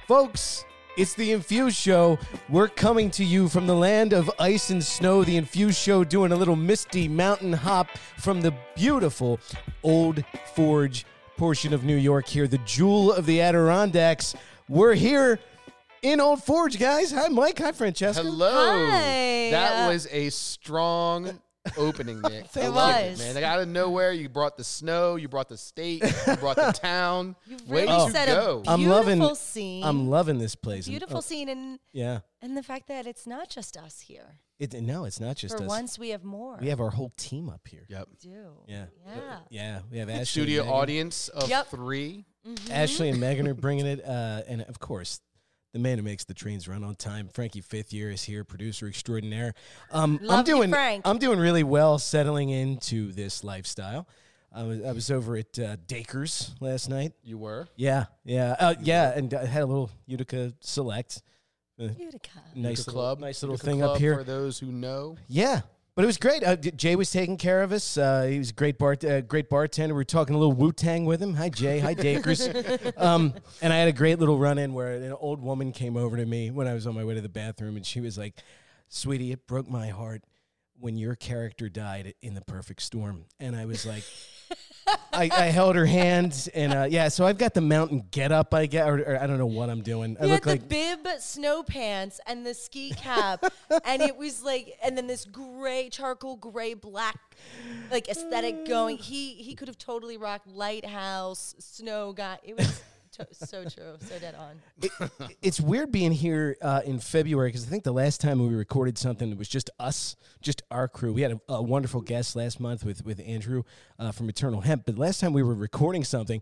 Folks, it's the Infused Show. We're coming to you from the land of ice and snow. The Infused Show doing a little misty mountain hop from the beautiful Old Forge portion of New York here, the jewel of the Adirondacks. We're here in Old Forge, guys. Hi, Mike. Hi, Francesca. Hello. Hi. That was a strong opening, Nick. I love it, man. Like, out of nowhere, you brought the snow, you brought the state, you brought the town. You Way really to set go. a beautiful scene. I'm loving this place. Beautiful scene, and Yeah. and the fact that it's not just us here. No, it's not just For us. once, we have more. We have our whole team up here. Yep. We do. Yeah. Yeah. Yeah, we have Ashley Studio and Megan. audience of Yep. 3. Ashley and Megan are bringing it. And, of course, the man who makes the trains run on time, Frankie Fifth Year, is here, producer extraordinaire. I'm you, Frank. I'm doing really well settling into this lifestyle. I was over at Dakers last night. You were? Yeah, and I had a little Utica Select. Utica. Nice Club. nice little Utica thing Club up here. For those who know. Yeah, but it was great. Jay was taking care of us. He was a great bartender. We were talking a little Wu-Tang with him. Hi, Jay. Hi, Dakers. And I had a great little run-in where an old woman came over to me when I was on my way to the bathroom, and she was like, "Sweetie, it broke my heart when your character died in The Perfect Storm." And I was like... I held her hand, and so I've got the mountain get up, I guess, or I don't know what I'm doing. I You look had like the bib snow pants and the ski cap, and it was like, and then this gray, charcoal gray, black, like aesthetic going. He could have totally rocked Lighthouse, Snow Guy. It was so true, so dead on. It's weird being here in February because I think the last time we recorded something, it was just us, just our crew. We had a wonderful guest last month with Andrew from Eternal Hemp. But last time we were recording something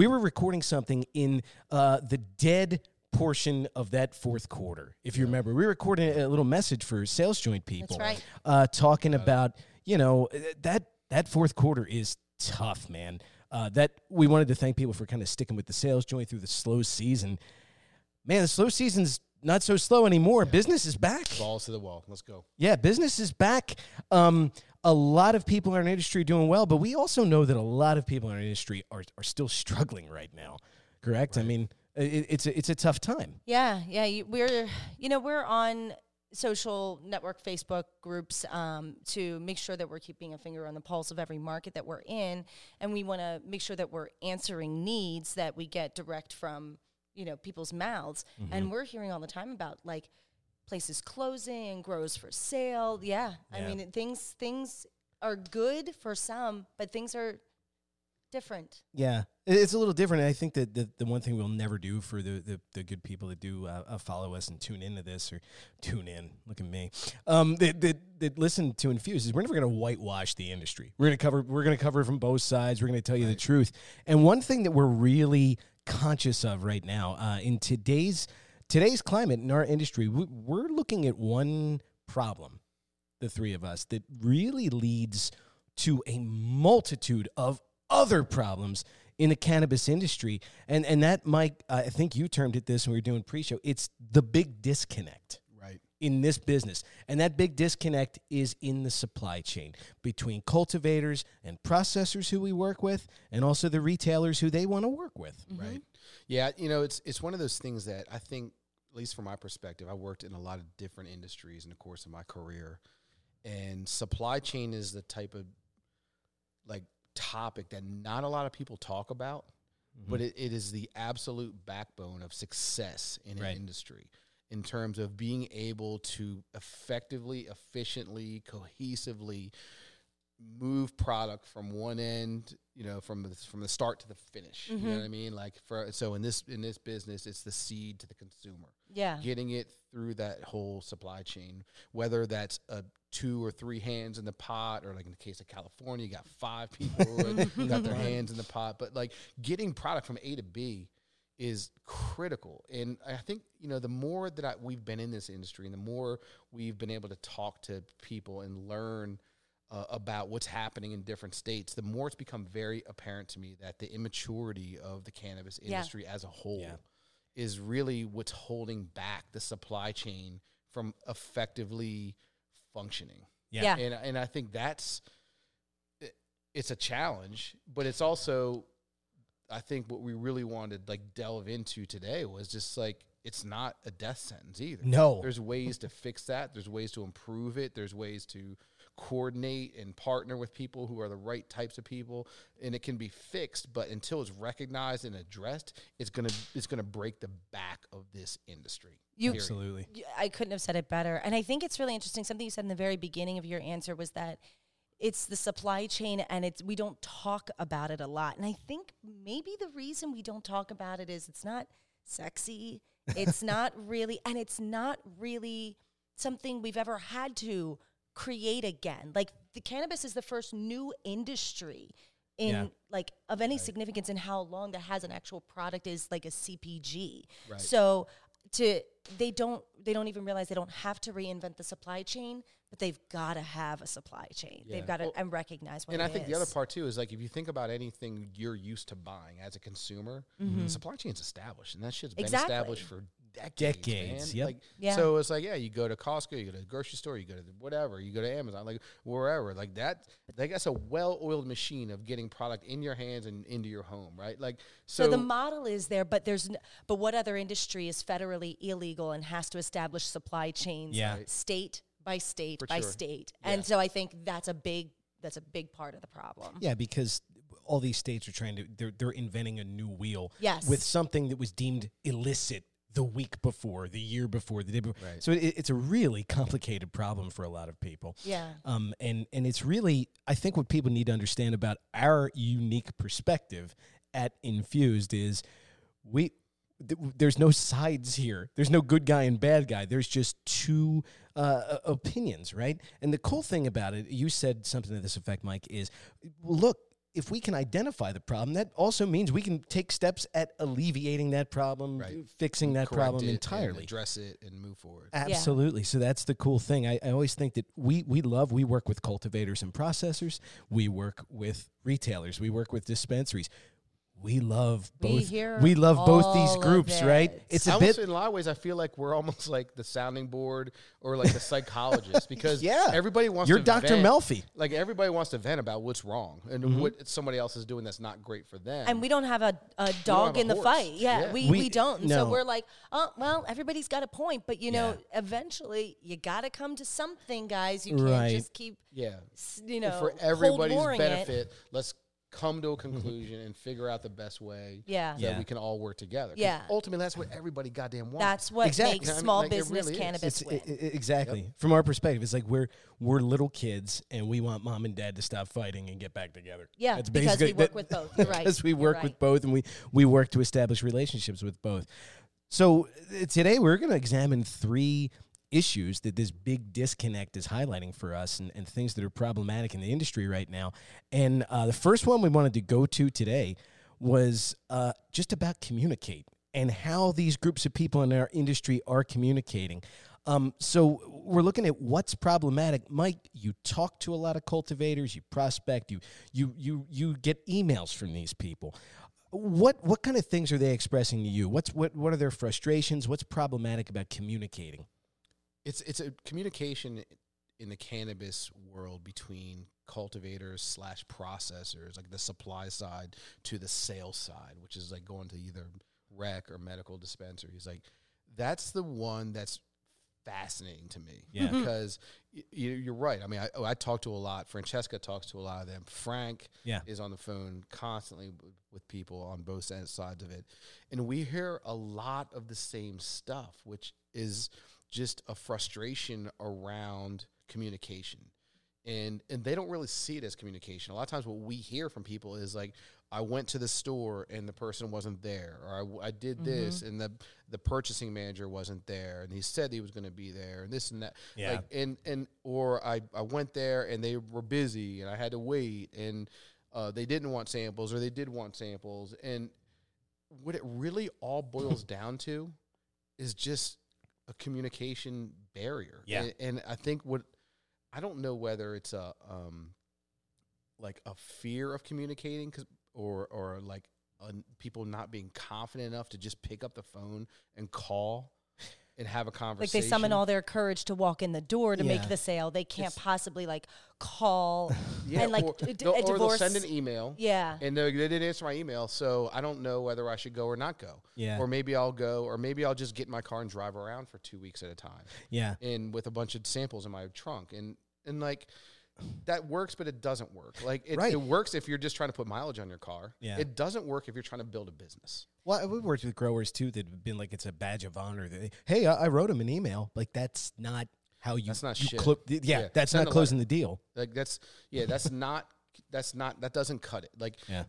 in the dead portion of that fourth quarter. If you remember, we recorded a little message for Sales Joint people. That's right. Talking about, that fourth quarter is tough, man. That we wanted to thank people for kind of sticking with the Sales Joint through the slow season. Man, the slow season's not so slow anymore. Yeah. Business is back. Balls to the wall. Let's go. Yeah, business is back. A lot of people in our industry are doing well, but we also know that a lot of people in our industry are still struggling right now. Correct? Right. I mean, it's a tough time. Yeah. We're on social network Facebook groups to make sure that we're keeping a finger on the pulse of every market that we're in, and we want to make sure that we're answering needs that we get direct from people's mouths. Mm-hmm. And we're hearing all the time about like places closing, grows for sale. Yeah. I mean, things are good for some, but things are different. Yeah, it's a little different. And I think that the one thing we'll never do for the good people that do follow us and tune into this, or tune in, look at me, that listen to Infuse, is we're never going to whitewash the industry. We're going to cover from both sides. We're going to tell you the truth. And one thing that we're really conscious of right now in today's climate in our industry, we're looking at one problem, the three of us, that really leads to a multitude of other problems in the cannabis industry. And that, Mike, I think you termed it this when we were doing pre-show. It's the big disconnect. Right. In this business. And that big disconnect is in the supply chain between cultivators and processors who we work with, and also the retailers who they want to work with. Mm-hmm. Right. Yeah, it's one of those things that I think, at least from my perspective, I worked in a lot of different industries in the course of my career, and supply chain is the type of topic that not a lot of people talk about, but it is the absolute backbone of success in an industry in terms of being able to effectively, efficiently, cohesively move product from one end, from the start to the finish. You know what I mean? So in this business, it's the seed to the consumer. Yeah. Getting it through that whole supply chain, whether that's 2 or 3 hands in the pot, or like in the case of California, you got 5 people who got their hands in the pot. But like getting product from A to B is critical. And I think, the more that we've been in this industry, and the more we've been able to talk to people and learn about what's happening in different states, the more it's become very apparent to me that the immaturity of the cannabis industry as a whole is really what's holding back the supply chain from effectively functioning. Yeah. And I think it's a challenge, but it's also, I think what we really wanted to delve into today was just it's not a death sentence either. No. There's ways to fix that. There's ways to improve it. There's ways to coordinate and partner with people who are the right types of people, and it can be fixed. But until it's recognized and addressed, it's gonna break the back of this industry. Absolutely. I couldn't have said it better. And I think it's really interesting. Something you said in the very beginning of your answer was that it's the supply chain, and we don't talk about it a lot. And I think maybe the reason we don't talk about it is it's not sexy. It's not really, and it's not really something we've ever had to create again. Like, the cannabis is the first new industry in like of any significance in how long that has an actual product is like a CPG. Right. So they don't even realize they don't have to reinvent the supply chain, but they've got to have a supply chain. Yeah. They've got to and recognize what and it I think is. the other part too is like, if you think about anything you're used to buying as a consumer, the supply chain's established, and that shit's been established for decades. Decades, yep. Like, Yeah. So it's like, you go to Costco, you go to the grocery store, you go to whatever, you go to Amazon, like wherever, like that. Like, that's a well-oiled machine of getting product in your hands and into your home, right? Like, So the model is there, but but what other industry is federally illegal and has to establish supply chains state by state For by sure. state? Yeah. And so I think that's a big part of the problem. Yeah, because all these states are trying to, they're inventing a new wheel Yes. with something that was deemed illicit the week before, the year before, the day before. Right. So it's a really complicated problem for a lot of people. Yeah. And it's really, I think what people need to understand about our unique perspective at Infused is there's no sides here. There's no good guy and bad guy. There's just two opinions, right? And the cool thing about it, you said something to this effect, Mike, is, look, if we can identify the problem, that also means we can take steps at alleviating that problem, fixing that correct problem it entirely. and address it and move forward. Absolutely. So that's the cool thing. I always think that we work with cultivators and processors. We work with retailers. We work with dispensaries. We love both. We love both these groups, right? It's a bit. In a lot of ways, I feel like we're almost like the sounding board or like the psychologist, because Yeah. everybody wants. You're to Dr. vent. Melfi. Like, everybody wants to vent about what's wrong and what somebody else is doing that's not great for them. And we don't have a dog have in a the horse. fight. Yeah, Yeah. we don't. And no. so we're like, oh, well, everybody's got a point. But, you know, eventually you got to come to something, guys. You can't just keep, for everybody's benefit, let's come to a conclusion and figure out the best way that we can all work together. 'Cause ultimately, that's what everybody goddamn wants. That's what Exactly. makes I mean, small like, it business really is. cannabis win. Exactly. From our perspective, it's like we're little kids and we want mom and dad to stop fighting and get back together. Yeah, That's because basically we work with both. You're right. Because we You're work right. with both, and we work to establish relationships with both. So today we're going to examine 3 issues that this big disconnect is highlighting for us, and things that are problematic in the industry right now. And the first one we wanted to go to today was just about communicate and how these groups of people in our industry are communicating. So we're looking at what's problematic. Mike, you talk to a lot of cultivators, you prospect, you get emails from these people. What kind of things are they expressing to you? What are their frustrations? What's problematic about communicating? It's a communication in the cannabis world between cultivators / processors, like the supply side to the sales side, which is like going to either rec or medical dispensaries. Like, that's the one that's fascinating to me. Yeah. Because you're right. I mean, I talk to a lot. Francesca talks to a lot of them. Frank is on the phone constantly with people on both sides of it. And we hear a lot of the same stuff, which is just a frustration around communication. And they don't really see it as communication. A lot of times what we hear from people is like, I went to the store and the person wasn't there, or I did this and the purchasing manager wasn't there, and he said he was going to be there, and this and that. Yeah. Like, or I went there and they were busy and I had to wait, and they didn't want samples, or they did want samples. And what it really all boils down to is just a communication barrier. Yeah. And I think I don't know whether it's like a fear of communicating, or like people not being confident enough to just pick up the phone and call and have a Like conversation. they summon all their courage to walk in the door to make Yeah. the sale. They can't possibly like call and like or, a or they'll divorce. send an email. Yeah. And they didn't answer my email, so I don't know whether I should go or not go. Yeah. Or maybe I'll go, or maybe I'll just get in my car and drive around for 2 weeks at a time. Yeah. And with a bunch of samples in my trunk. And like that works, but it doesn't work. Like Right. it works if you're just trying to put mileage on your car. Yeah. It doesn't work if you're trying to build a business. Well, we've worked with growers too that have been like it's a badge of honor. That hey, I wrote him an email. Like that's not how you. That's not you shit. yeah, Yeah, that's send not a closing the deal. Like that's not that doesn't cut it. Like Yeah.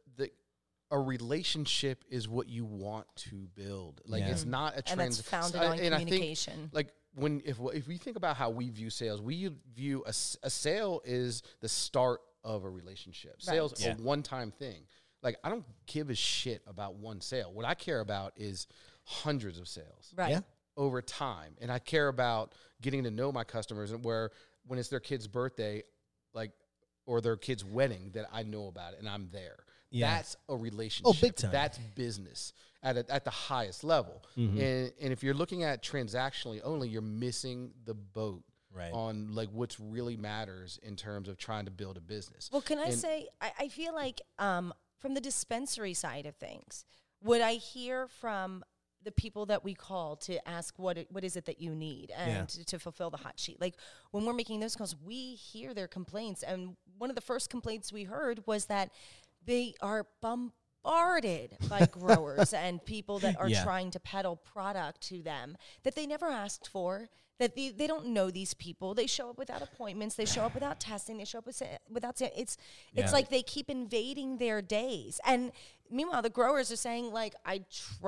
a relationship is what you want to build. Like Yeah. it's not a And that's founded on and I think, communication. like if we think about how we view sales, we view a sale is the start of a relationship. Right. Sales Yeah. a one-time thing. Like I don't give a shit about one sale. What I care about is hundreds of sales Right. Yeah. over time, and I care about getting to know my customers. And where when it's their kid's birthday, like or their kid's wedding, that I know about it and I'm there. Yeah. That's a relationship. big time. That's business at the highest level. Mm-hmm. And if you're looking at transactionally only, you're missing the boat Right. on like what's really matters in terms of trying to build a business. Well, can I And- say, I feel like from the dispensary side of things, what I hear from the people that we call to ask what is it that you need and Yeah. to fulfill the hot sheet. Like when we're making those calls, we hear their complaints. And one of the first complaints we heard was that they are bombarded by growers and people that are Yeah. trying to peddle product to them that they never asked for, that they don't know these people. They show up without appointments. They show up without testing. They show up without it's Yeah. like they keep invading their days. And meanwhile, the growers are saying, like, I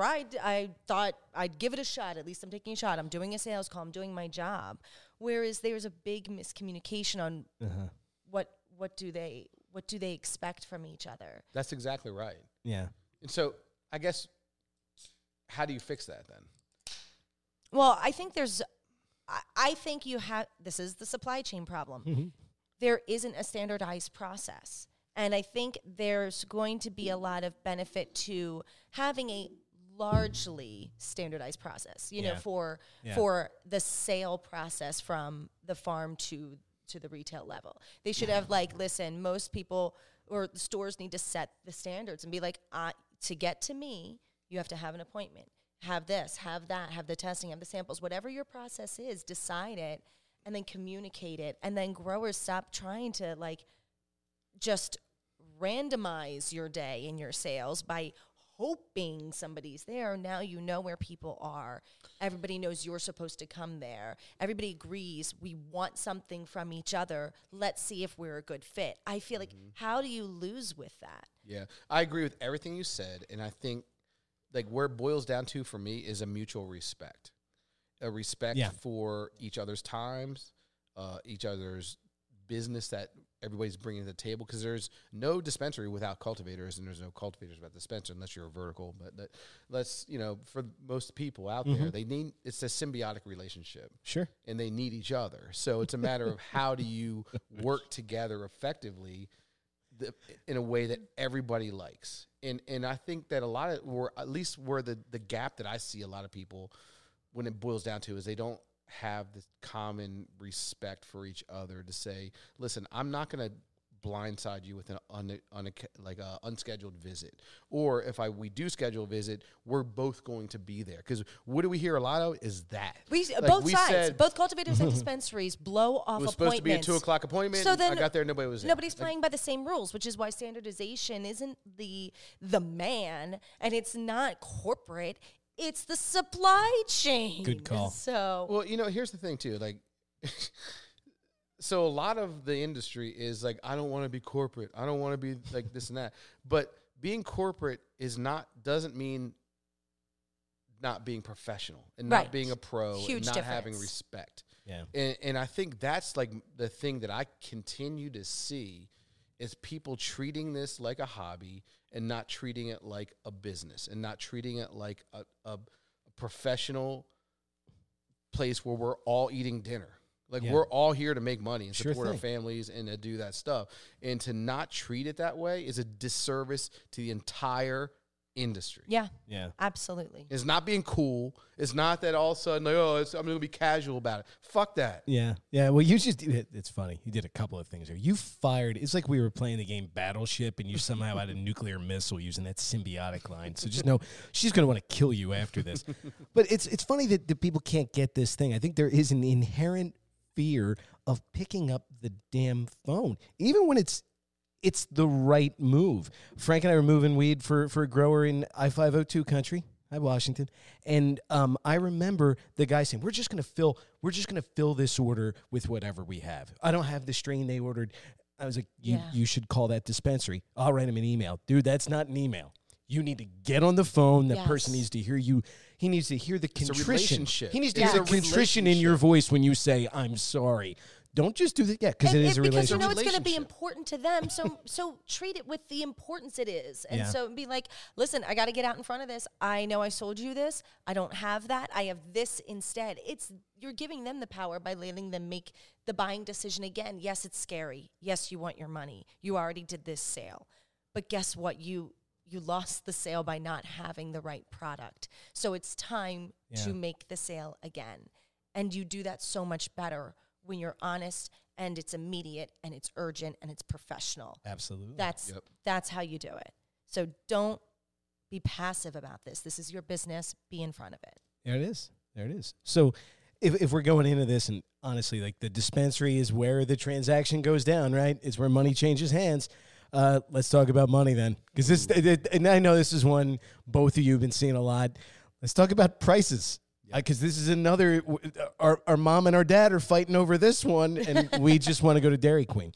thought I'd give it a shot. At least I'm taking a shot. I'm doing a sales call. I'm doing my job. Whereas there's a big miscommunication on what do they expect from each other. That's exactly right. Yeah. And so I guess, how do you fix that then? Well, I think I think you have, this is the supply chain problem. There isn't a standardized process. And I think there's going to be a lot of benefit to having a largely standardized process, you know, for the sale process from the farm to the retail level. They should have like, listen, most people or the stores need to set the standards and be like, to get to me, you have to have an appointment. Have this, have that, have the testing, have the samples, whatever your process is, decide it and then communicate it. And then growers stop trying to like just randomize your day and your sales by hoping somebody's there. Now you know where people are. Everybody knows you're supposed to come there. Everybody agrees we want something from each other. Let's see if we're a good fit. I feel like, how do you lose with that? Yeah, I agree with everything you said. And I think like where it boils down to for me is a mutual respect, a respect for each other's times, each other's business that everybody's bringing to the table, because there's no dispensary without cultivators and there's no cultivators without dispenser unless you're a vertical. But let's, you know, for most people out there, they need, it's a symbiotic relationship. Sure. And they need each other. So it's a matter of how do you work together effectively in a way that everybody likes. And I think that a lot of, or at least where the gap that I see a lot of people when it boils down to is they don't have this common respect for each other to say, listen, I'm not going to blindside you with an unscheduled visit. Or if we do schedule a visit, we're both going to be there. Because what do we hear a lot of is that. Both sides, both cultivators and dispensaries blow off appointments. It was supposed to be a 2 o'clock appointment. So then I got there, nobody was there. Nobody's playing by the same rules, which is why standardization isn't the man, and it's not corporate. It's the supply chain. Good call. So, Well, you know, here's the thing too. Like, so a lot of the industry is like, I don't want to be corporate. I don't want to be like this and that. But being corporate doesn't mean not being professional and Right. not being a pro Huge and not having difference. respect. Yeah. And I think that's like the thing that I continue to see is people treating this like a hobby and not treating it like a business and not treating it like a professional place where we're all eating dinner. Like we're all here to make money and support our families and to do that stuff. And to not treat it that way is a disservice to the entire industry. Yeah, Yeah. absolutely. It's not being cool. It's not that all of a sudden, like, oh, I'm going to be casual about it. Fuck that. Yeah. Yeah. Well, you just, it's funny. You did a couple of things there. You fired, it's like we were playing the game Battleship and you somehow had a nuclear missile using that symbiotic line. So just know she's going to want to kill you after this. But it's funny that the people can't get this thing. I think there is an inherent fear of picking up the damn phone, even when it's the right move. Frank and I were moving weed for a grower in I-502 country, hi Washington, and I remember the guy saying, "We're just gonna fill this order with whatever we have. I don't have the strain they ordered." I was like, "You should call that dispensary. I'll write him an email, dude. That's not an email. You need to get on the phone. That person needs to hear you. He needs to hear the contrition. relationship. He needs to hear the contrition in your voice when you say, 'I'm sorry.'" Don't just do that. Yeah, because it is a relationship. Because you know it's going to be important to them. So treat it with the importance it is. And so be like, listen, I got to get out in front of this. I know I sold you this. I don't have that. I have this instead. You're giving them the power by letting them make the buying decision again. Yes, it's scary. Yes, you want your money. You already did this sale. But guess what? You lost the sale by not having the right product. So it's time to make the sale again. And you do that so much better when you're honest and it's immediate and it's urgent and it's professional. Absolutely. That's how you do it. So don't be passive about this. This is your business. Be in front of it. There it is. So if we're going into this, and honestly, like the dispensary is where the transaction goes down, right? It's where money changes hands. Let's talk about money then. Because and I know this is one both of you have been seeing a lot. Let's talk about prices. Because this is another, our mom and our dad are fighting over this one, and we just want to go to Dairy Queen.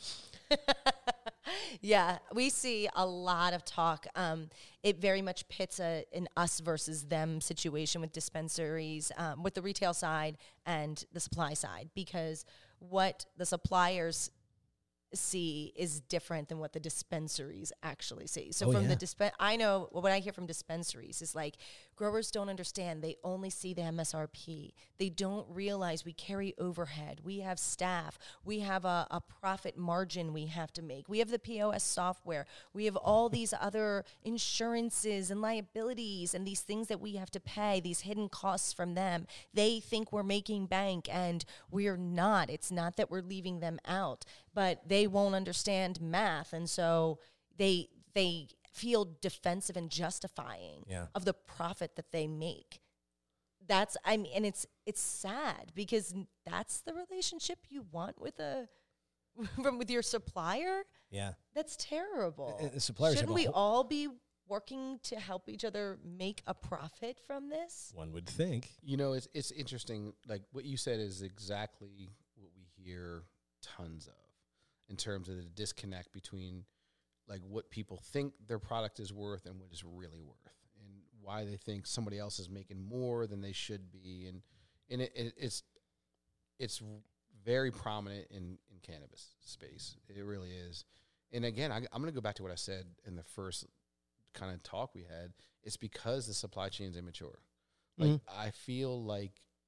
Yeah, we see a lot of talk. It very much pits an us versus them situation with dispensaries, with the retail side and the supply side, because what the suppliers see is different than what the dispensaries actually see. So I know what I hear from dispensaries is like, growers don't understand. They only see the MSRP. They don't realize we carry overhead. We have staff. We have a profit margin we have to make. We have the POS software. We have all these other insurances and liabilities and these things that we have to pay, these hidden costs from them. They think we're making bank and we're not. It's not that we're leaving them out, but they won't understand math. And so they feel defensive and justifying of the profit that they make. And it's sad because that's the relationship you want with with your supplier. Yeah. That's terrible. The suppliers Shouldn't we all be working to help each other make a profit from this? One would think. You know, it's interesting. Like what you said is exactly what we hear tons of in terms of the disconnect between like what people think their product is worth and what it's really worth, and why they think somebody else is making more than they should be, and it's very prominent in cannabis space. It really is. And again, I'm going to go back to what I said in the first kind of talk we had. It's because the supply chain is immature. Like I feel like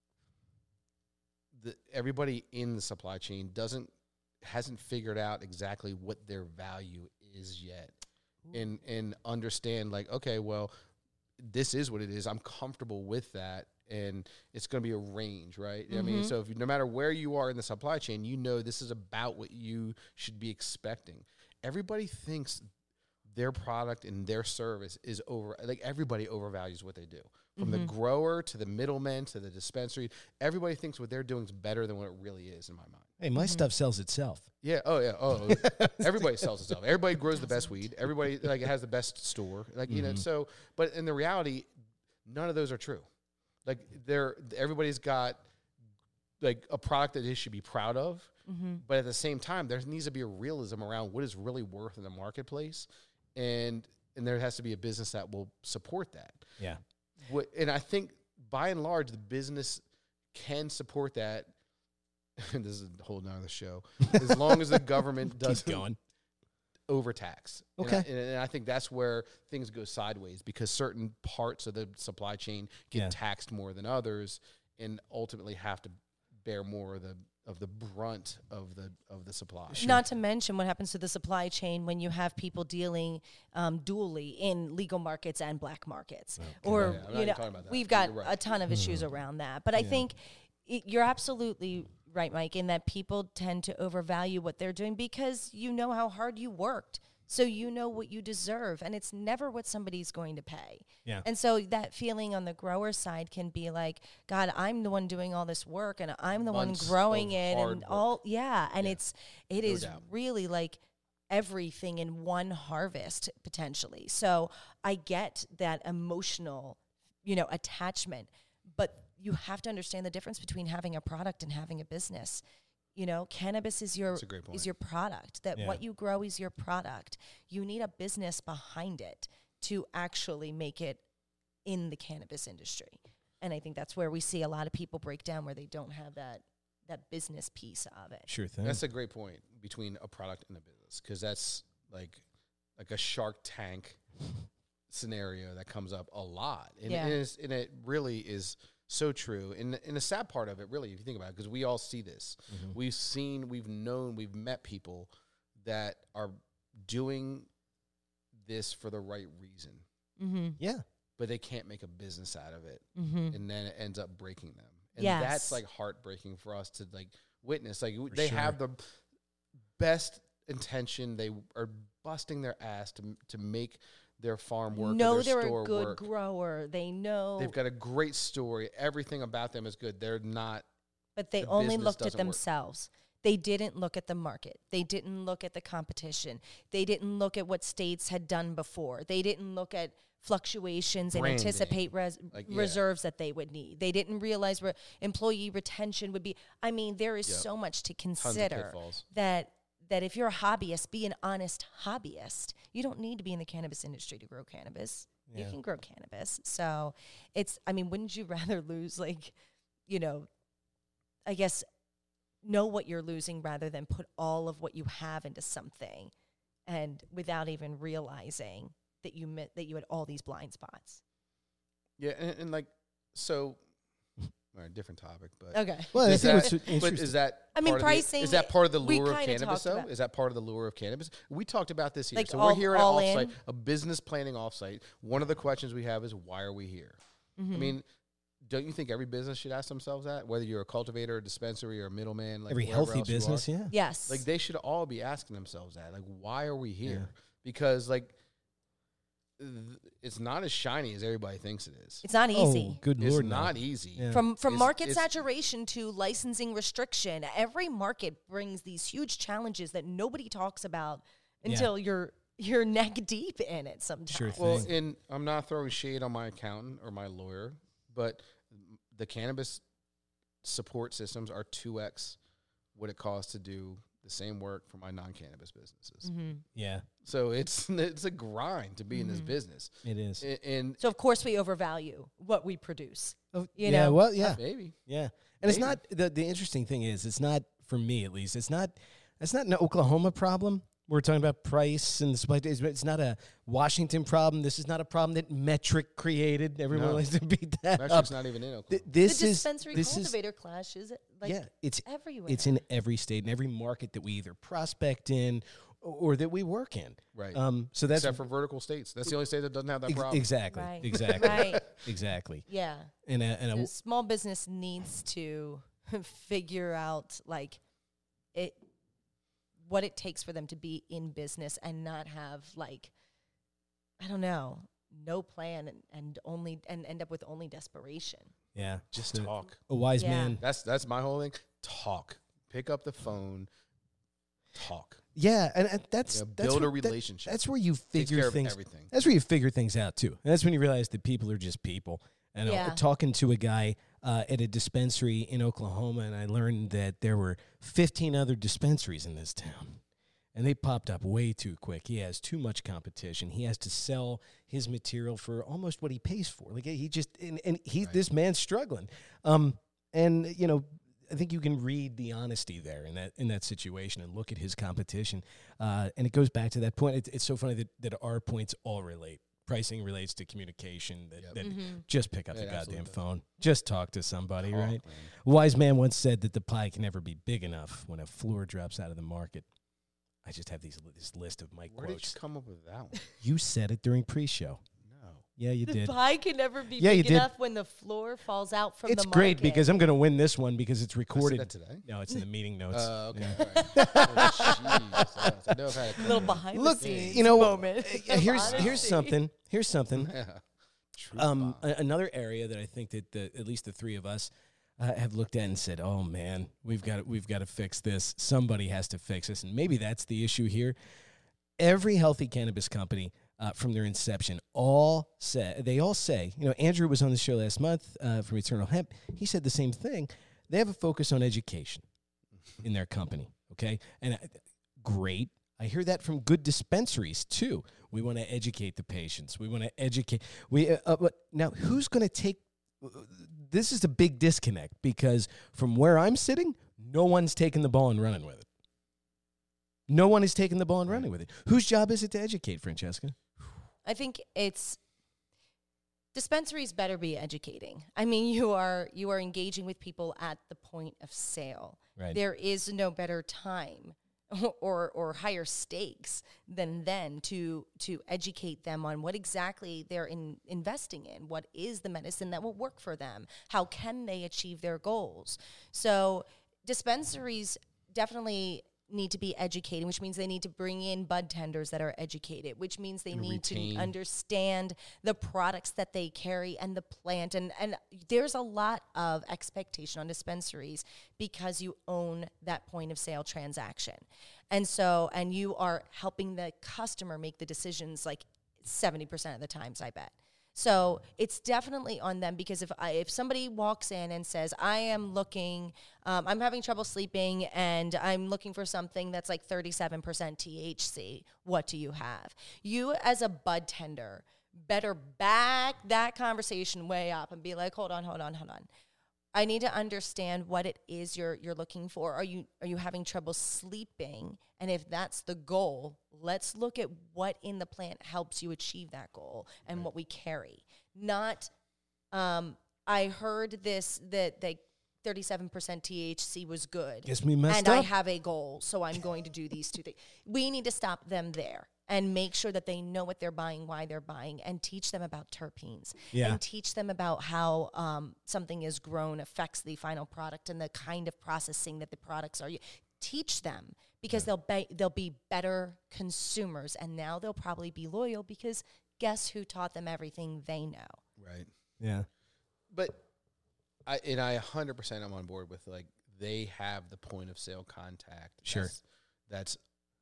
everybody in the supply chain hasn't figured out exactly what their value is yet. And understand like, okay, well, this is what it is. I'm comfortable with that. And it's going to be a range, right? I mean, so no matter where you are in the supply chain, you know this is about what you should be expecting. Everybody thinks their product and their service is everybody overvalues what they do. From the grower to the middleman to the dispensary, everybody thinks what they're doing is better than what it really is in my mind. Hey, my stuff sells itself. Yeah. Oh, yeah. Oh, everybody sells itself. Everybody grows the best weed. Everybody has the best store. You know. So, but in the reality, none of those are true. Like everybody's got like a product that they should be proud of, but at the same time, there needs to be a realism around what is really worth in the marketplace, and there has to be a business that will support that. Yeah. And I think by and large, the business can support that. And this is a whole nother show. As long as the government doesn't overtax. Okay. And I think that's where things go sideways, because certain parts of the supply chain get taxed more than others and ultimately have to bear more of brunt of the supply. Not to mention what happens to the supply chain when you have people dealing dually in legal markets and black markets. Or, I'm not even talking about that. we've got You're right. a ton of issues around that. But I think you're absolutely right, Mike, in that people tend to overvalue what they're doing because you know how hard you worked. So you know what you deserve, and it's never what somebody's going to pay. Yeah. And so that feeling on the grower side can be like, God, I'm the one doing all this work, and I'm the Months one growing of it, hard and work. all, and it is doubt. really like everything in one harvest potentially. So I get that emotional, attachment, but you have to understand the difference between having a product and having a business. Cannabis is That's a great point. is your product. That Yeah. what you grow is your product. You need a business behind it to actually make it in the cannabis industry. And I think that's where we see a lot of people break down, where they don't have that business piece of it. Sure thing. That's a great point between a product and a business, because that's like a Shark Tank scenario that comes up a lot, and, Yeah. and it really is so true. And the sad part of it, really, if you think about it, because we all see this, we've known, we've met people that are doing this for the right reason, Yeah. but they can't make a business out of it, Mm-hmm. and then it ends up breaking them. And Yes. that's like heartbreaking for us to like witness. Like they sure. have the best intention. They are busting their ass to make their farm work. Know or their they're store a good work. grower. They know, They've got a great story. Everything about them is good. They're not. but they the only business looked at doesn't work. themselves. They didn't look at the market. They didn't look at the competition. They didn't look at what states had done before. They didn't look at fluctuations and Branding. anticipate Like, yeah. reserves that they would need. They didn't realize where employee retention would be. I mean, there is Yep. so much to Tons of consider pitfalls. that if you're a hobbyist, be an honest hobbyist. You don't need to be in the cannabis industry to grow cannabis. You Yeah. can grow cannabis. So wouldn't you rather lose, I guess, know what you're losing rather than put all of what you have into something and without even realizing that you had all these blind spots. Yeah, and like so. All right, different topic, but Okay. Well, I is think that, what's but interesting. is that I mean, part of pricing, is that part of the we lure of kinda cannabis? talked Though about- is that part of the lure of cannabis? We talked about this here. Like So all- we're here at an all offsite, in? a business planning offsite. One of the questions we have is, why are we here? Mm-hmm. I mean, don't you think every business should ask themselves that? Whether you're a cultivator, a dispensary, or a middleman, like Every wherever healthy else you are? business, yeah. Yes. Like they should all be asking themselves that. Like, why are we here? Yeah. Because like it's not as shiny as everybody thinks it is. it's not easy. Oh, good It's Lord, no. not easy. Yeah. From It's- market it's- saturation to licensing restriction, every market brings these huge challenges that nobody talks about until you're neck deep in it sometimes. Sure thing. Well, and I'm not throwing shade on my accountant or my lawyer, but the cannabis support systems are 2x what it costs to do the same work for my non-cannabis businesses. Mm-hmm. Yeah, So it's a grind to be in this business. it is. And So of course we overvalue what we produce. Oh, you yeah, know? well, yeah, maybe. yeah. And it's Maybe. not the interesting thing is it's not for me at least. It's not an Oklahoma problem. We're talking about price and supply. It's not a Washington problem. This is not a problem that Metric created. Everyone No. likes to beat that up. Metric's not even in Oklahoma. This the is dispensary this is cultivator clash is like yeah. It's everywhere. it's in every state and every market that we either prospect in or that we work in. Right. So that's Except for vertical states. That's the only state that doesn't have that problem. exactly, Right. exactly, Right. exactly. Yeah. And a The small business needs to figure out what it takes for them to be in business and not have no plan and end up with only desperation. yeah, Just so talk. a wise Yeah. man. That's my whole thing. Talk. Pick up the phone. Talk. Yeah, and that's Yeah, that's build a where- that- relationship. that's where you Takes figure care of things. everything. That's where you figure things out too. And that's when you realize that people are just people. And Yeah. talking to a guy at a dispensary in Oklahoma, and I learned that there were 15 other dispensaries in this town. And they popped up way too quick. He has too much competition. He has to sell his material for almost what he pays for. Like he just and he this man's struggling. And you know, I think you can read the honesty there in that situation and look at his competition. And it goes back to that point. It's so funny that our points all relate. pricing relates to communication. That Mm-hmm. just pick up It the goddamn absolutely does. phone. Just talk to somebody, Talk, right? man. A wise man once said that the pie can never be big enough when a floor drops out of the market. I just have this list of Mike Where did quotes. you come up with that one? You said it during pre-show. No. Yeah, you The did. pie can never be Yeah, you big did. enough when the floor falls out from It's the great market. because I'm going to win this one because it's I said recorded. that today. No, it's in the meeting notes. Okay. Yeah. All right. Oh, jeez. I know I've had a little couple. behind Look, the scenes you know, moment. here's Honesty. something. Here's something. Yeah. Truth bomb. Another area that I think that at least the three of us have looked at and said, "Oh man, we've got to fix this. Somebody has to fix this." And maybe that's the issue here. Every healthy cannabis company, from their inception, all say, you know, Andrew was on the show last month from Eternal Hemp. He said the same thing. They have a focus on education in their company. Okay, and great. I hear that from good dispensaries too. We want to educate the patients. We want to educate. But now, who's going to take? This is a big disconnect because from where I'm sitting, no one's taking the ball and running with it. No one is taking the ball and running with it. Whose job is it to educate, Francesca? I think it's dispensaries better be educating. I mean, you are engaging with people at the point of sale. Right. There is no better time or higher stakes than then to educate them on what exactly they're investing in. What is the medicine that will work for them? How can they achieve their goals? So dispensaries definitely need to be educating, which means they need to bring in bud tenders that are educated, which means they need retain. to understand the products that they carry and the plant. And there's a lot of expectation on dispensaries because you own that point of sale transaction. And so, and you are helping the customer make the decisions like 70% of the times, I bet. So it's definitely on them because if somebody walks in and says, I am looking, I'm having trouble sleeping and I'm looking for something that's like 37% THC, what do you have? You as a bud tender better back that conversation way up and be like, hold on. I need to understand what it is you're looking for. Are you having trouble sleeping? And if that's the goal, let's look at what in the plant helps you achieve that goal and what we carry. Not, I heard this that 37% THC was good. Guess we messed and up. I have a goal, so I'm going to do these two things. We need to stop them there and make sure that they know what they're buying, why they're buying, and teach them about terpenes. Yeah. And teach them about how something is grown affects the final product and the kind of processing that the products are. Teach them because they'll be better consumers, and now they'll probably be loyal because guess who taught them everything they know? Right. Yeah. But I 100% am on board with like they have the point of sale contact. Sure. That's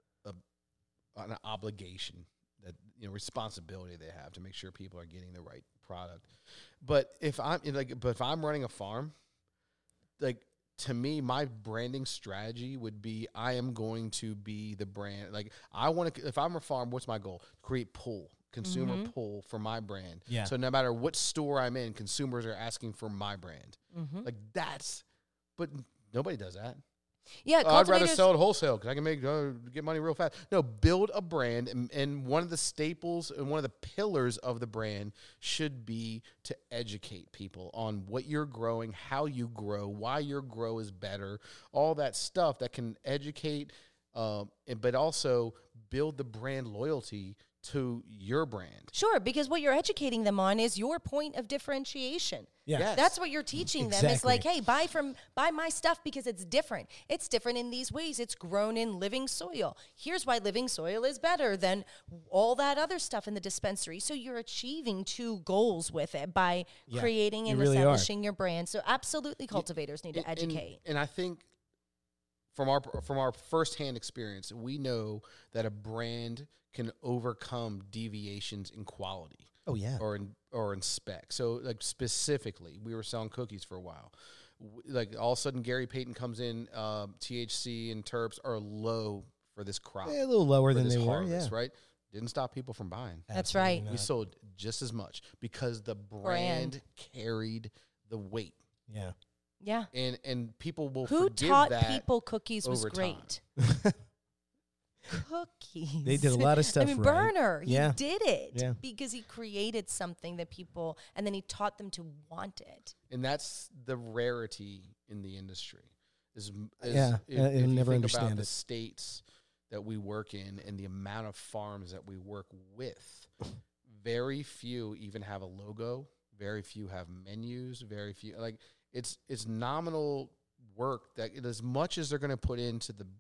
an obligation, that responsibility they have to make sure people are getting the right product. But if I'm running a farm, like to me, my branding strategy would be I am going to be the brand. Like I want to. If I'm a farm, what's my goal? Create pull. Consumer pull for my brand. Yeah. So no matter what store I'm in, consumers are asking for my brand. Like but nobody does that. Yeah, I'd rather cultivators. sell it wholesale because I can get money real fast. No, build a brand, and one of the staples and one of the pillars of the brand should be to educate people on what you're growing, how you grow, why your grow is better, all that stuff that can educate, but also build the brand loyalty to your brand. Sure, because what you're educating them on is your point of differentiation. Yeah. Yes. That's what you're teaching them. It's Exactly. like, hey, buy my stuff because it's different. It's different in these ways. It's grown in living soil. Here's why living soil is better than all that other stuff in the dispensary. So you're achieving two goals with it by creating and you really are. establishing your brand. So absolutely cultivators need to educate. And I think from our firsthand experience, we know that a brand can overcome deviations in quality. Oh yeah. Or in spec. So like specifically, we were selling cookies for a while. Like all of a sudden, Gary Payton comes in. THC and terps are low for this crop. Yeah, a little lower for than this they were. harvest, Yeah. right? Didn't stop people from buying. That's Absolutely right. not. We sold just as much because the brand carried the weight, Yeah. Yeah. and people will Who forgive taught that people cookies was over time. great? cookies. They did a lot of stuff I mean, right. Berner, Yeah. he did it Yeah. because he created something that people, and then he taught them to want it. And that's the rarity in the industry. Is Yeah, if you'll you never think understand about the it. states that we work in and the amount of farms that we work with, very few even have a logo. Very few have menus. Very few, like, it's nominal work that as much as they're going to put into the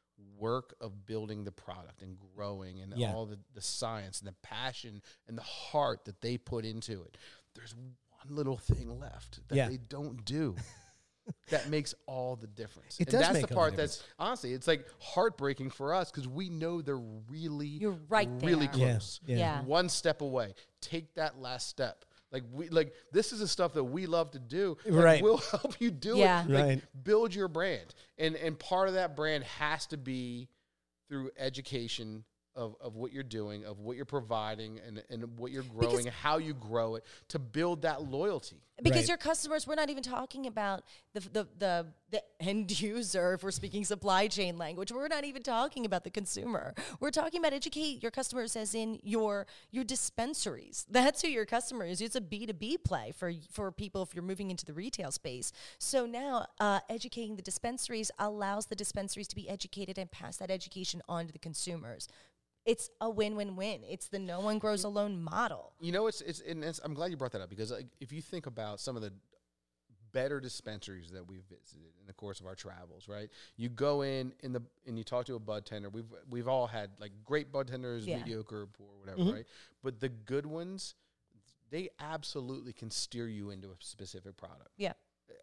work of building the product and growing and Yeah. all the science and the passion and the heart that they put into it. There's one little thing left that Yeah. they don't do. That makes all the difference. It And does that's make the all the part that's honestly, it's like heartbreaking for us because we know they're really, You're right really there. Yeah, close. yeah. Yeah. One step away. Take that last step. Like this is the stuff that we love to do. And Right. we'll help you do Yeah. it. Like, Right. build your brand. And part of that brand has to be through education of what you're doing, of what you're providing, and what you're growing, and how you grow it to build that loyalty. Because Right. your customers, we're not even talking about the end user, if we're speaking supply chain language. We're not even talking about the consumer. We're talking about educate your customers as in your dispensaries. That's who your customer is. It's a B2B play for people if you're moving into the retail space. So now educating the dispensaries allows the dispensaries to be educated and pass that education on to the consumers. It's a win-win-win. It's the no one grows alone model. You know, I'm glad you brought that up because like, if you think about some of the better dispensaries that we've visited in the course of our travels, right? You go in and you talk to a bud tender. We've all had like great bud tenders, Yeah. mediocre, poor, whatever, right? But the good ones, they absolutely can steer you into a specific product. Yeah.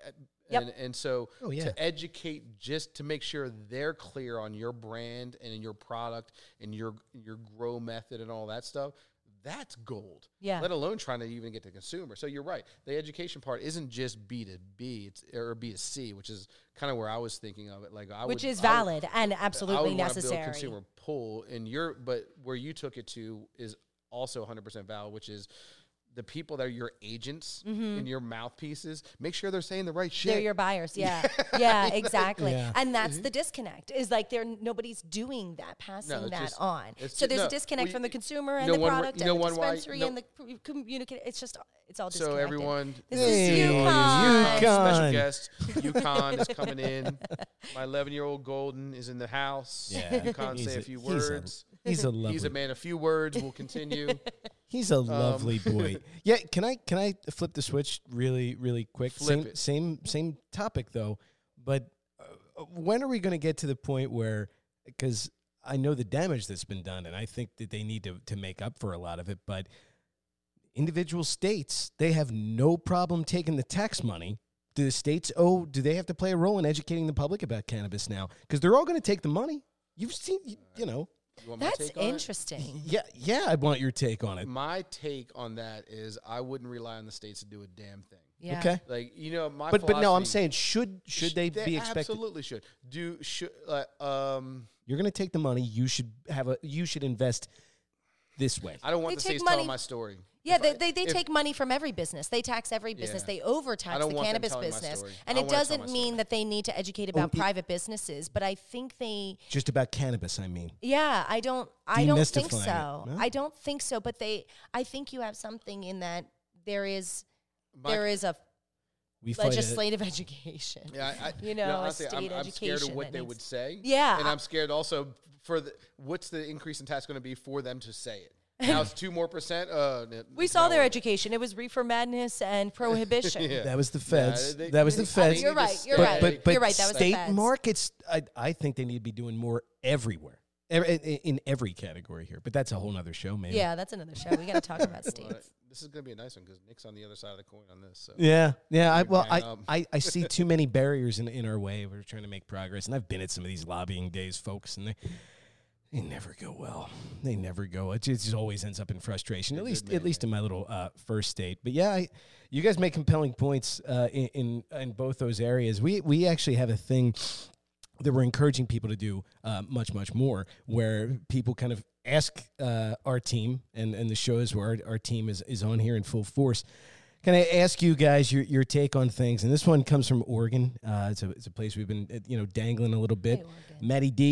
And, and so Oh, yeah. to educate, just to make sure they're clear on your brand and your product and your grow method and all that stuff, that's gold. Yeah. Let alone trying to even get to consumer. So you're right. The education part isn't just B2B, or B2C, which is kind of where I was thinking of it. Like Which is valid and I absolutely would wanna necessary. build consumer pull, but where you took it to is also 100% valid, which is the people that are your agents and your mouthpieces, make sure they're saying the right shit. They're your buyers. Yeah. Yeah, exactly. Yeah. And that's the disconnect is like nobody's doing that, passing it's that just- on. it's So ju- there's no, a disconnect well, from the you- consumer you and know the one- product you know and the one why- dispensary no- and the communicate. It's all So disconnected. everyone, This Hey, is UConn. special guest, UConn is coming in. My 11-year-old Golden is in the house. Yeah. UConn He's say a a- few he's a- words. He's a lovely. He's a man of few words. We'll continue. He's a lovely boy. Yeah, can I flip the switch really quick? Flip it. Same topic though, but when are we going to get to the point where, because I know the damage that's been done, and I think that they need to make up for a lot of it, but individual states, they have no problem taking the tax money. Do the states do they have to play a role in educating the public about cannabis now? Because they're all going to take the money. You've seen, you know. You want my That's take on it? interesting. Yeah, I want your take on it. My take on that is I wouldn't rely on the states to do a damn thing. Yeah. Okay. Like, you know, my But no, I'm philosophy- saying should they be expected? Absolutely should. You're going to take the money. You should invest this way. I don't want They the take states money- telling my story. Yeah, If they take money from every business. They tax every business. Yeah. They overtax don't the want them cannabis telling my business. story. And I it wanna tell doesn't my mean story. that they need to educate about it- private businesses, but I think Just about cannabis, I mean. yeah, I don't think Demystifying so. it, no? I don't think so, but I think you have something in that there is My- a We fight it. legislative education. Yeah, You know, a honestly, state I'm scared of education what that they needs- would say. Yeah, and I'm scared also for what's the increase in tax going to be for them to say it. Now it's 2% more. We saw their education. It was reefer madness and prohibition. Yeah. That was the feds. they- that was the I feds. think You're they right. just You're stay- right. But You're right. That was the state feds. markets, I think they need to be doing more everywhere. In every category here. But that's a whole nother show, man. Yeah, that's another show. We got to talk about Well, states. this is going to be a nice one because Nick's on the other side of the coin on this. So. Yeah. Big fan. I see too many barriers in our way. We're trying to make progress. And I've been at some of these lobbying days, folks, and they never go well. They never go. It just always ends up in frustration. At least in my little first state. But yeah, you guys make compelling points in both those areas. We actually have a thing that we're encouraging people to do much more, where people kind of ask our team and the shows where our team is on here in full force. Can I ask you guys your take on things? And this one comes from Oregon. It's a place we've been dangling a little bit. Hey, Oregon. Maddie D.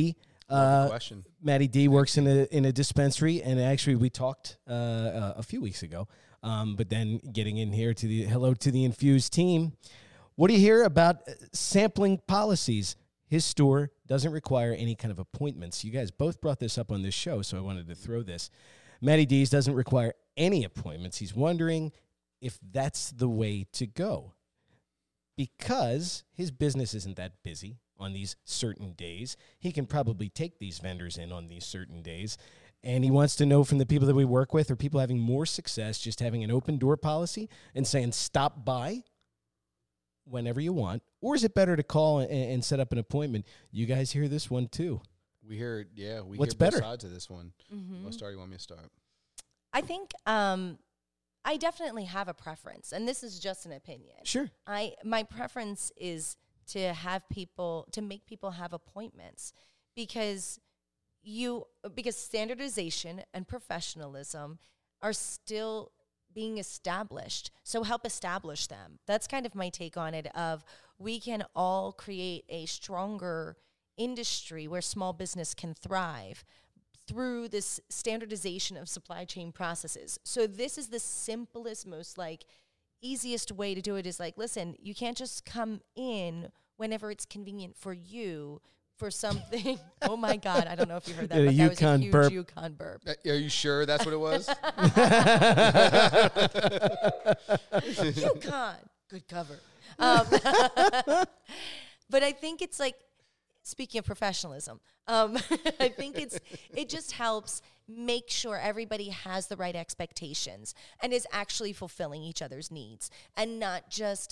Love the question. Maddie D works in a dispensary, and actually we talked a few weeks ago. But then getting in here to the hello to the Infused team. What do you hear about sampling policies? His store doesn't require any kind of appointments. You guys both brought this up on this show, so I wanted to throw this. Matty D's doesn't require any appointments. He's wondering if that's the way to go because his business isn't that busy on these certain days. He can probably take these vendors in on these certain days, and he wants to know from the people that we work with, are people having more success just having an open door policy and saying stop by whenever you want, or is it better to call and set up an appointment? You guys hear this one too. We hear, yeah. What's hear better? both sides of this one. What start you want me to start? I think I definitely have a preference, and this is just an opinion. Sure. My preference is to make people have appointments because standardization and professionalism are still being established. So help establish them. That's kind of my take on it of we can all create a stronger industry where small business can thrive through this standardization of supply chain processes. So this is the simplest, most easiest way to do it is listen, you can't just come in whenever it's convenient for you for something. Oh my God, I don't know if you heard that, but that was a huge burp. Yukon burp. Are you sure that's what it was? Yukon, good cover. But I think it's speaking of professionalism, I think it just helps make sure everybody has the right expectations and is actually fulfilling each other's needs and not just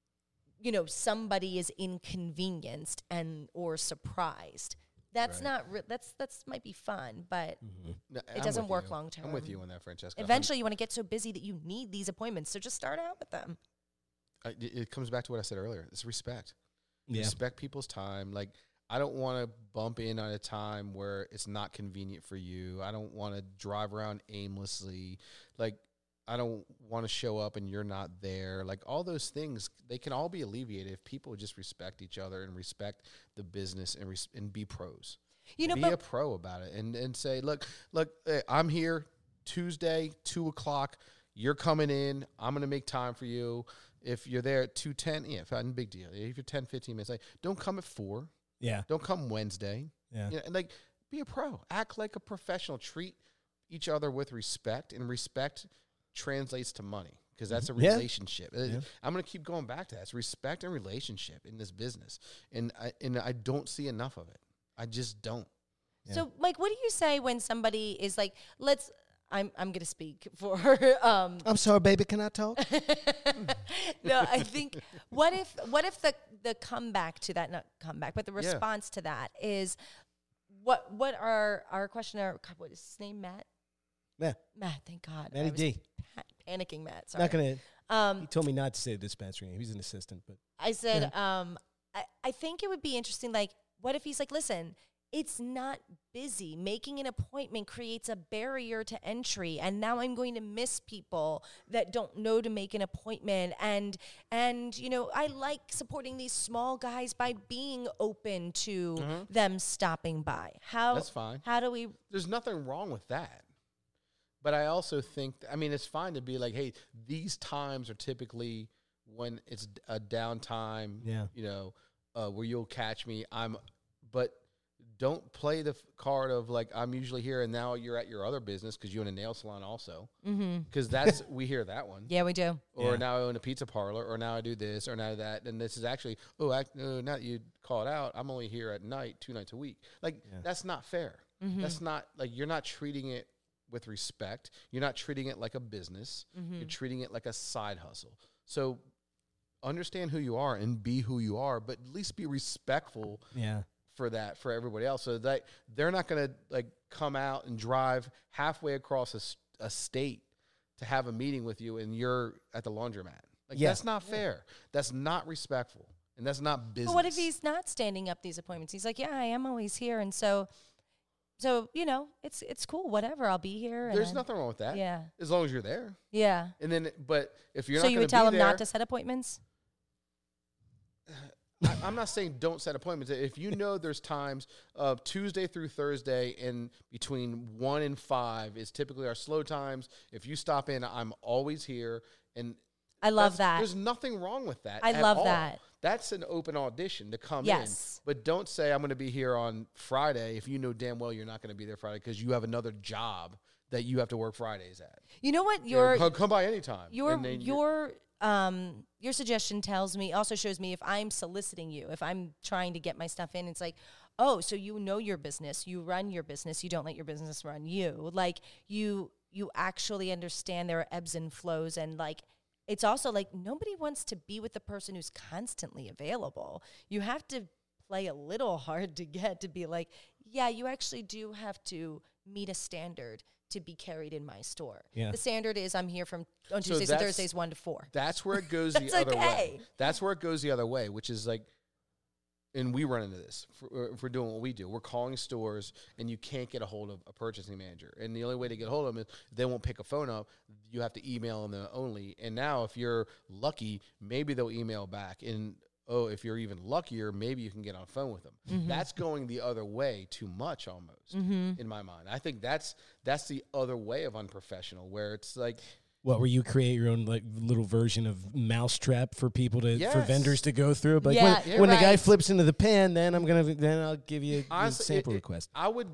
somebody is inconvenienced or surprised. That's not that's might be fun, but No, it doesn't work long term. I'm with you on that, Francesca. Eventually, you want to get so busy that you need these appointments, so just start out with them. It comes back to what I said earlier. It's respect. Yeah. Respect people's time. I don't want to bump in on a time where it's not convenient for you. I don't want to drive around aimlessly. I don't want to show up and you're not there. All those things, they can all be alleviated if people just respect each other and respect the business and be pros. Be a pro about it and say, look, hey, I'm here Tuesday, 2:00. You're coming in. I'm going to make time for you. If you're there at 2:10, yeah, fine, big deal. If you're 10, 15 minutes late, don't come at 4. Yeah. Don't come Wednesday. Yeah. Be a pro. Act like a professional. Treat each other with respect, and respect translates to money because that's a relationship. Yeah. I'm going to keep going back to that. It's respect and relationship in this business, and I don't see enough of it. I just don't. Yeah. So, Mike, what do you say when somebody is I'm going to speak for. I'm sorry, baby. Can I talk? No, I think what if the comeback to that, not comeback, but the response to that is what our questioner, what is his name, Matt? Yeah. Matt, thank God. Matty D. Panicking, Matt. Sorry. Not gonna. He told me not to say the dispensary name. He's an assistant, but I said, I think it would be interesting. What if he's listen, it's not busy. Making an appointment creates a barrier to entry, and now I'm going to miss people that don't know to make an appointment. And I like supporting these small guys by being open to them stopping by. That's fine. How do we? There's nothing wrong with that. But I also think, it's fine to be hey, these times are typically when it's a downtime, where you'll catch me. But don't play the card of I'm usually here and now you're at your other business because you own a nail salon also. Because we hear that one. Yeah, we do. Or now I own a pizza parlor, or now I do this, or now that. And this is actually, now that you call it out, I'm only here at night, 2 nights a week. That's not fair. That's not, you're not treating it with respect. You're not treating it like a business. You're treating it like a side hustle. So understand who you are and be who you are, but at least be respectful for everybody else, so that they're not going to come out and drive halfway across a state to have a meeting with you and you're at the laundromat. That's not fair. That's not respectful, and that's not business. But what if he's not standing up these appointments? He's like, yeah, I am always here, and so it's cool, whatever, I'll be here. There's nothing wrong with that. Yeah. As long as you're there. Yeah. And then, but if you're not so you would tell him not to set appointments? I'm not saying don't set appointments. If you know there's times of Tuesday through Thursday and between 1 and 5 is typically our slow times. If you stop in, I'm always here. And I love that. There's nothing wrong with that. I at love all. that. That's an open audition to come Yes. in. But don't say I'm going to be here on Friday if you know damn well you're not going to be there Friday because you have another job that you have to work Fridays at. You know what? Come by anytime. Your suggestion tells me, also shows me if I'm soliciting you, if I'm trying to get my stuff in, it's like, oh, so you know your business, you run your business, you don't let your business run you. Like you actually understand there are ebbs and flows, and like it's also like nobody wants to be with the person who's constantly available. You have to play a little hard to get to be like, yeah, you actually do have to meet a standard to be carried in my store. Yeah. The standard is I'm here on Tuesdays and Thursdays 1 to 4. That's where it goes the That's other way. okay. That's where it goes the other way, which is like, and we run into this if we're doing what we do. We're calling stores, and you can't get a hold of a purchasing manager. And the only way to get a hold of them is if they won't pick a phone up. You have to email them only. And now, if you're lucky, maybe they'll email back. And if you're even luckier, maybe you can get on the phone with them. Mm-hmm. That's going the other way too much, almost in my mind. I think that's the other way of unprofessional, where it's like. What, where you create your own like little version of mousetrap for people for Yes. vendors to go through? But Yeah, when the guy right. flips into the pan, then I'll give you a Honestly, sample request. I would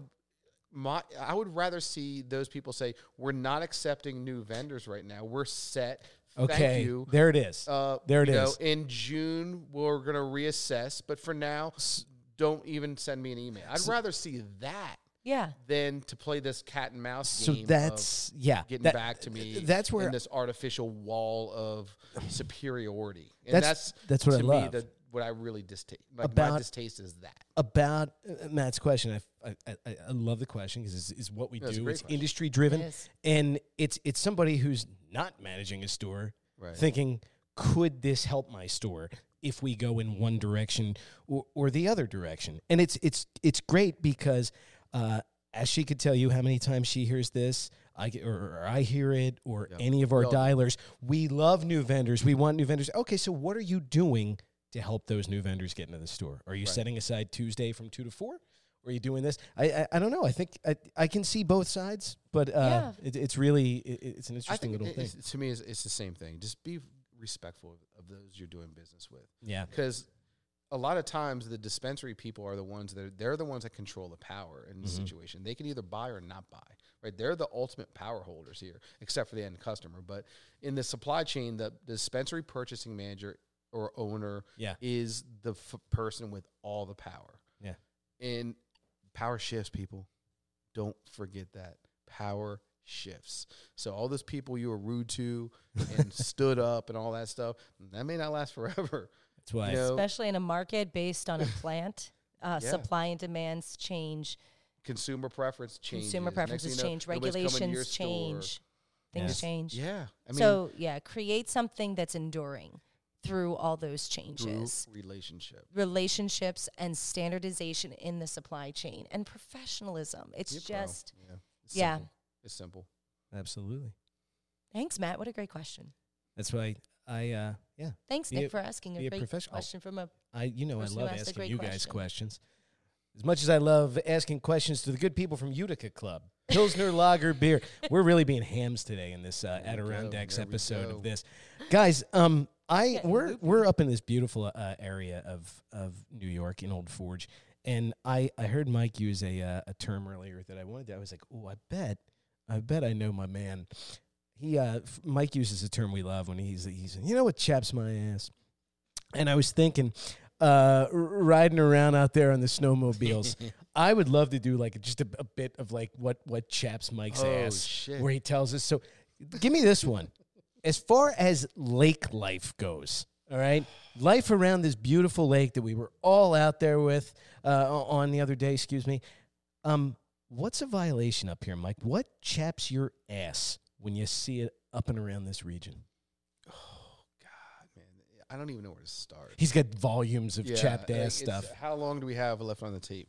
rather see those people say, we're not accepting new vendors right now. We're set. Thank Okay, you. there it is. There it you know, is. in June, we're going to reassess. But for now, don't even send me an email. I'd rather see that Yeah. than to play this cat and mouse So game that's of getting back to me. That's where in this artificial wall of superiority. And That's what I to love. me, what I really distaste. Like About- my distaste is that. about Matt's question. I love the question because it's what we Yeah, it's a do. great It's question. industry driven, It is. and it's somebody who's not managing a store Right. thinking, could this help my store if we go in one direction or the other direction? And it's great because as she could tell you how many times she hears this, or I hear it, or any of our dialers, we love new vendors. We want new vendors. Okay, so what are you doing to help those new vendors get into the store? Are you setting aside Tuesday from 2 to 4? Or are you doing this? I don't know. I think I can see both sides, but Yeah. it's really it's an I interesting think little thing. to me, it's the same thing. Just be respectful of those you're doing business with. Yeah. Because a lot of times the dispensary people are the ones they're the ones that control the power in the situation. They can either buy or not buy, right? They're the ultimate power holders here, except for the end customer. But in the supply chain, the dispensary purchasing manager or owner is the person with all the power. Yeah. And power shifts, people. Don't forget that. Power shifts. So all those people you were rude to and stood up and all that stuff, that may not last forever. That's why. You know, Especially in a market based on a plant, supply and demands change. consumer preference changes. Consumer Next preferences thing you know, change. nobody's coming to your Regulations store. change. Things change. Yeah. I mean, So, create something that's enduring through all those through changes. relationship. Relationships and standardization in the supply chain and professionalism. It's Yeah, bro. just, Yeah. It's yeah. simple. It's simple. Absolutely. Thanks, Matt. What a great question. That's why Thanks, Be Nick, a- for asking be a a great professional. question from a. I Person who love asked a asking great you guys question. questions. As much as I love asking questions to the good people from Utica Club, Pilsner Lager Beer. We're really being hams today in this Adirondacks There we episode go. of this, guys. We're up in this beautiful area of New York in Old Forge, and I heard Mike use a term earlier that I wanted to. I was like, oh, I bet I know my man. Mike uses a term we love when he's you know what chaps my ass, and I was thinking. Riding around out there on the snowmobiles, I would love to do like just a bit of like what chaps Mike's ass, shit. where he tells us. So, give me this one. As far as lake life goes, all right, life around this beautiful lake that we were all out there with on the other day. Excuse me. What's a violation up here, Mike? What chaps your ass when you see it up and around this region? I don't even know where to start. He's got volumes of chapped like, ass stuff. How long do we have left on the tape?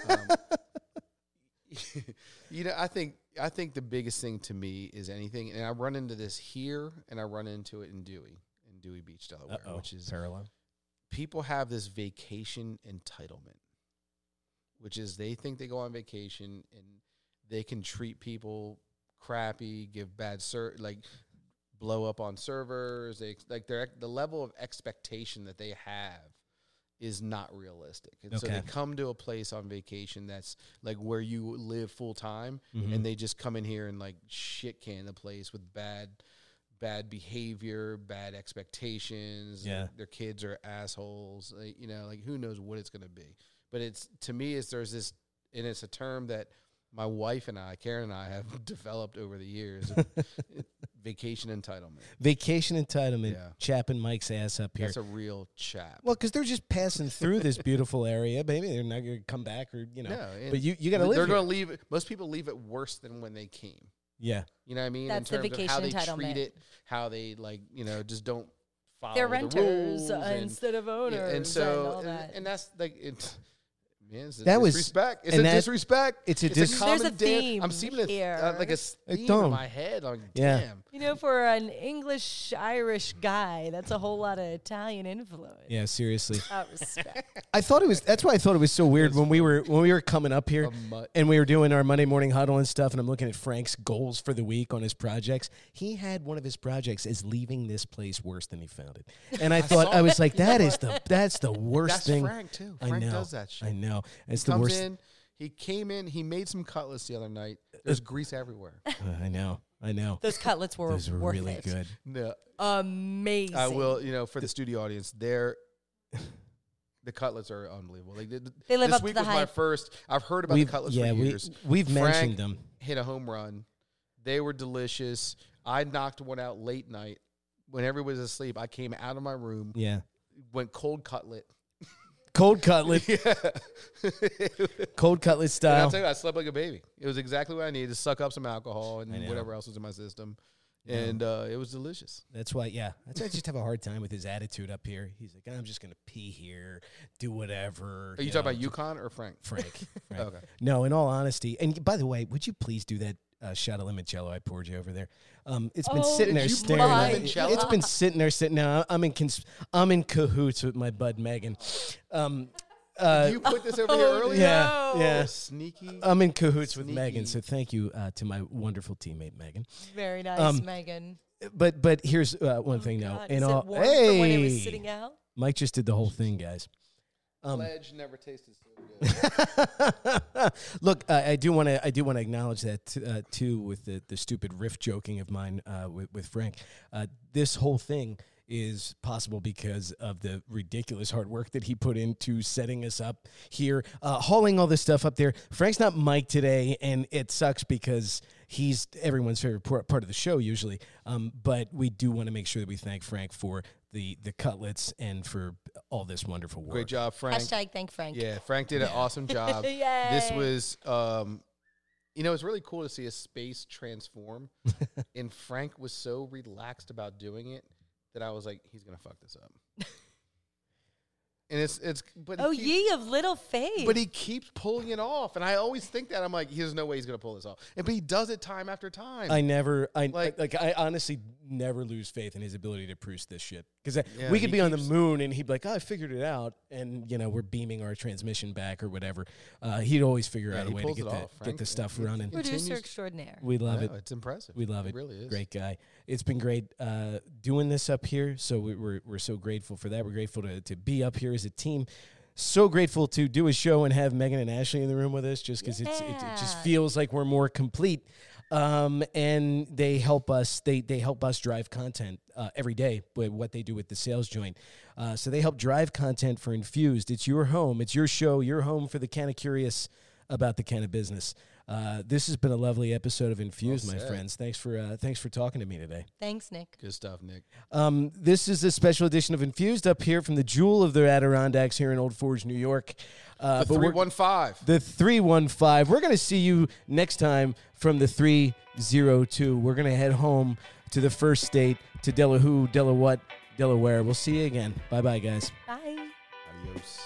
I think the biggest thing to me is anything, and I run into this here, and I run into it in Dewey Beach, Delaware, which is parallel. people have this vacation entitlement, which is they think they go on vacation and they can treat people crappy, give bad blow up on servers. They the level of expectation that they have is not realistic. And so they come to a place on vacation that's like where you live full time, and they just come in here and like shit can the place with bad behavior, bad expectations. Yeah. Their kids are assholes. Like who knows what it's going to be. But to me, there's this, and it's a term that my wife and Karen and I have developed over the years. Vacation entitlement. Vacation entitlement. Yeah. Chapping Mike's ass up here. That's a real chap. Well, because they're just passing through this beautiful area. Maybe they're not going to come back, or No, but you got to live. They're here. going to leave. Most people leave it worse than when they came. Yeah. You know what I mean? That's in the terms of how they vacation treat entitlement. it, how they just don't follow They're the renters rules instead of owners, and so all that. and that's like it's. Man, it's That was- disrespect. It's and a that- disrespect. it's a common There's a damn- theme I'm seeing here. like a theme thumb. in my head. Like, Yeah. damn. For an English-Irish guy, that's a whole lot of Italian influence. Yeah, seriously. Respect. I thought it was. That's why I thought it was so weird when we were coming up here A mutt. and we were doing our Monday morning huddle and stuff. And I'm looking at Frank's goals for the week on his projects. He had one of his projects as leaving this place worse than he found it. And I thought I was like, that's the worst That's thing. Frank too. I Frank know. does that shit. I know. It's He the comes worst. in. He came in. He made some cutlets the other night. There's grease everywhere. I know. Those cutlets were Those were worth really it. good. No, Amazing. I will. For the studio audience, the cutlets are unbelievable. Like They live this up to week the was my hype. first. I've heard about the cutlets for years. We've Frank mentioned them. hit a home run. They were delicious. I knocked one out late night when everybody was asleep. I came out of my room, Yeah. went cold cutlet. Cold cutlet. Yeah. Cold cutlet And I'll style. tell you, I slept like a baby. It was exactly what I needed to suck up some alcohol I and know. whatever else was in my system. And it was delicious. That's why, That's why I just have a hard time with his attitude up here. He's like, I'm just going to pee here, do whatever. Are you talking about Yukon or Frank? Frank. Okay. No, in all honesty. And by the way, would you please do that shot of limoncello I poured you over there? It's been sitting Did there you staring put at me. limoncello? It's been sitting there sitting now. I'm in cahoots with my bud Megan. Did you put this over here earlier? Yeah, yeah. Sneaky. I'm in cahoots with Sneaky. Megan, so thank you to my wonderful teammate Megan. Very nice, Um, Megan. But here's one thing though. God, In is all, it warm from when it was hey, sitting out? Mike just did the whole thing, guys. Pledge never tasted so good. Look, I do want to acknowledge that too with the stupid riff joking of mine with Frank. This whole thing is possible because of the ridiculous hard work that he put into setting us up here, hauling all this stuff up there. Frank's not Mike today, and it sucks because he's everyone's favorite part of the show usually. But we do want to make sure that we thank Frank for the cutlets and for all this wonderful work. Great job, Frank. Hashtag thank Frank. Yeah, Frank did an awesome job. Yay. This was, it's really cool to see a space transform. And Frank was so relaxed about doing it that I was like, he's gonna fuck this up. And but Oh, he keeps, ye of little faith. but he keeps pulling it off, and I always think that I'm like, there's no way he's gonna pull this off, but he does it time after time. I honestly never lose faith in his ability to produce this shit because Yeah, we could he be on the keeps- moon and he'd be like, "Oh, I figured it out," and we're beaming our transmission back or whatever. He'd always figure Yeah, out a he way to pulls get it off, get Frank. the stuff He- running. Producer continues- extraordinaire. We love I it. know, it's impressive. We love it. It really is. Great guy. It's been great doing this up here. So we're so grateful for that. We're grateful to be up here as a team. So grateful to do a show and have Megan and Ashley in the room with us, just because it just Yeah. feels like we're more complete. And they help us. They help us drive content every day with what they do with the sales joint. So they help drive content for Infused. It's your home. It's your show. Your home for the kind of curious about the kind of business. This has been a lovely episode of Infused, Well my said. friends. Thanks for talking to me today. Thanks, Nick. Good stuff, Nick. This is a special edition of Infused up here from the Jewel of the Adirondacks here in Old Forge, New York. The But we're- 315. The 315. We're going to see you next time from the 302. We're going to head home to the first state, to Delaware. We'll see you again. Bye-bye, guys. Bye. Adios.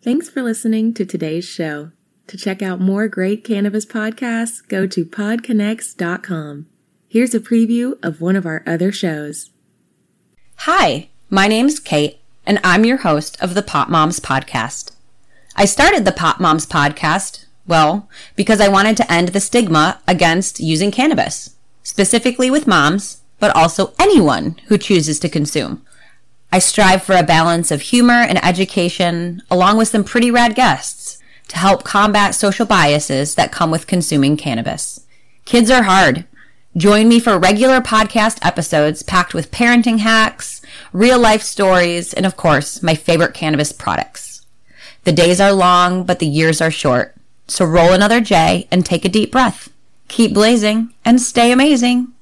Thanks for listening to today's show. To check out more great cannabis podcasts, go to podconnects.com. Here's a preview of one of our other shows. Hi, my name's Kate, and I'm your host of the Pop Moms Podcast. I started the Pop Moms Podcast, well, because I wanted to end the stigma against using cannabis, specifically with moms, but also anyone who chooses to consume. I strive for a balance of humor and education, along with some pretty rad guests, to help combat social biases that come with consuming cannabis. Kids are hard. Join me for regular podcast episodes packed with parenting hacks, real-life stories, and of course, my favorite cannabis products. The days are long, but the years are short. So roll another J and take a deep breath. Keep blazing and stay amazing.